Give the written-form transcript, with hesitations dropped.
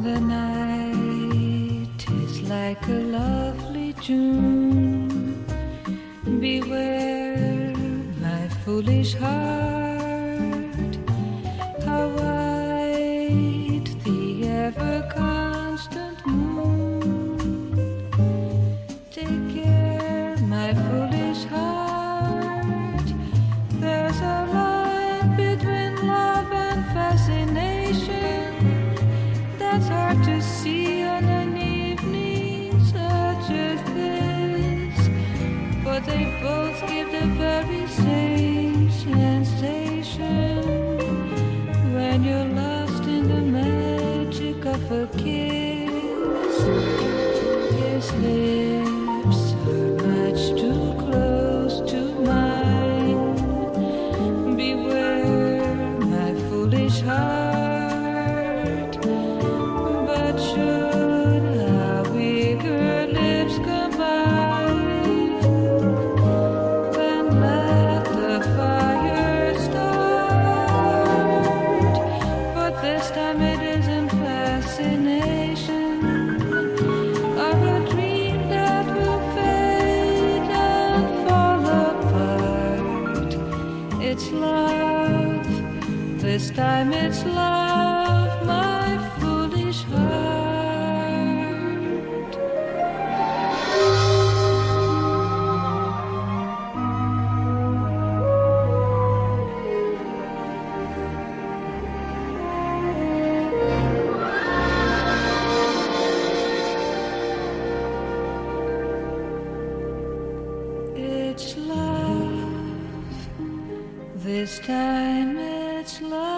The night is like a lovely June. Beware, my foolish heart, how white the ever-constant moon. Take care, my foolish heart, there's a line between love and fascination that's hard to see on an evening such as this, for they both give the very same sensation when you're lost in the magic of a kiss. His lips are much too close to mine. Beware, my foolish heart, but should our eager lips combine, then let the fire start. But this time it isn't fascination of a dream that will fade and fall apart. It's love, this time it's love, my foolish heart. It's love, this time it's love.